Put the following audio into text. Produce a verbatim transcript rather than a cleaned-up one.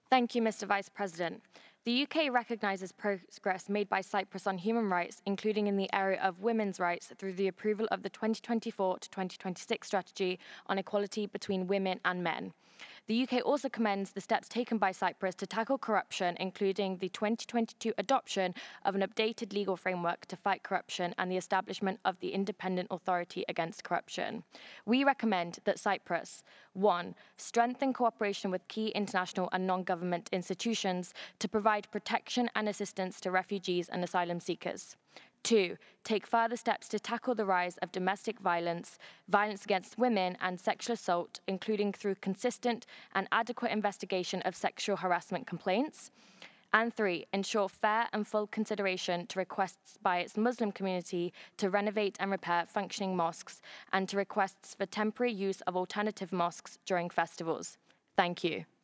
Thank you, Mister Vice President. The U K recognises progress made by Cyprus on human rights, including in the area of women's rights, through the approval of the twenty twenty-four to twenty twenty-six strategy on equality between women and men. The U K also commends the steps taken by Cyprus to tackle corruption, including the twenty twenty-two adoption of an updated legal framework to fight corruption and the establishment of the Independent Authority Against Corruption. We recommend that Cyprus, one, strengthen cooperation with key international and non-government institutions to provide protection and assistance to refugees and asylum seekers. Two, take further steps to tackle the rise of domestic violence, violence against women, and sexual assault, including through consistent and adequate investigation of sexual harassment complaints. And three, ensure fair and full consideration to requests by its Muslim community to renovate and repair functioning mosques and to requests for temporary use of alternative mosques during festivals. Thank you.